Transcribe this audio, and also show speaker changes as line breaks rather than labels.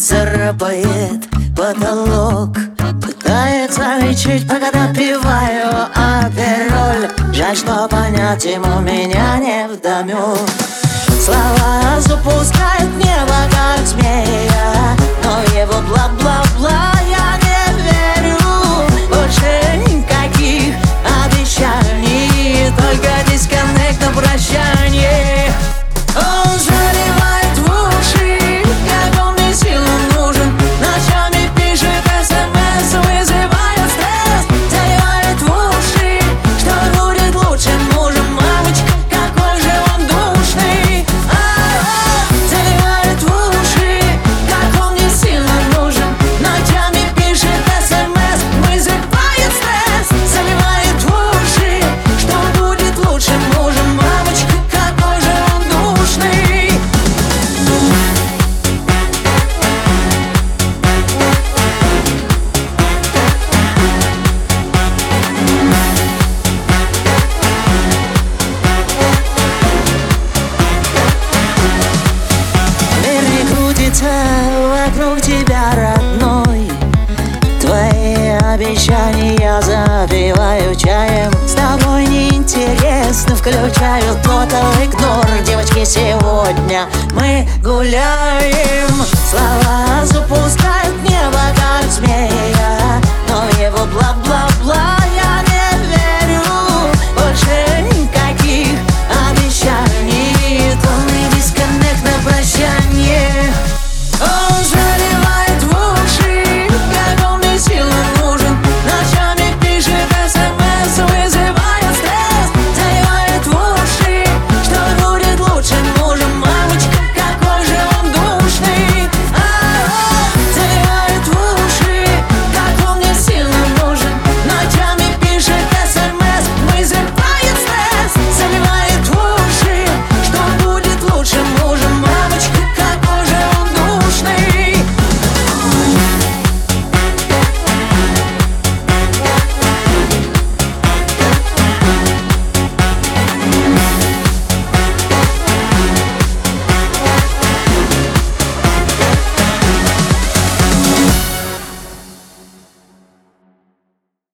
царапает потолок. Пытается лечить, пока допиваю апероль. Жаль, что понять ему меня не вдомек. Слова запускает в небо, как змея, но его бла-бла-бла я не верю. Больше никаких обещаний, только дисконнект на прощание. Он заливает в уши, как он мне сильно нужен. Ночами пишет СМС, вызывает стресс. Заливает в уши, что будет лучшим мужем. Мамочка, какой же он душный. Заливает в уши, как он мне сильно нужен. Ночами пишет СМС, вызывает стресс. Заливает в уши, что будет лучшим мужем. Мамочка, какой же он душный. Мир не крутится вокруг тебя, родной. Твои обещания запиваю чаем. С тобой неинтересно, включаю total ignore. Девочки, сегодня мы гуляем. Слова запускают в небо, как змея,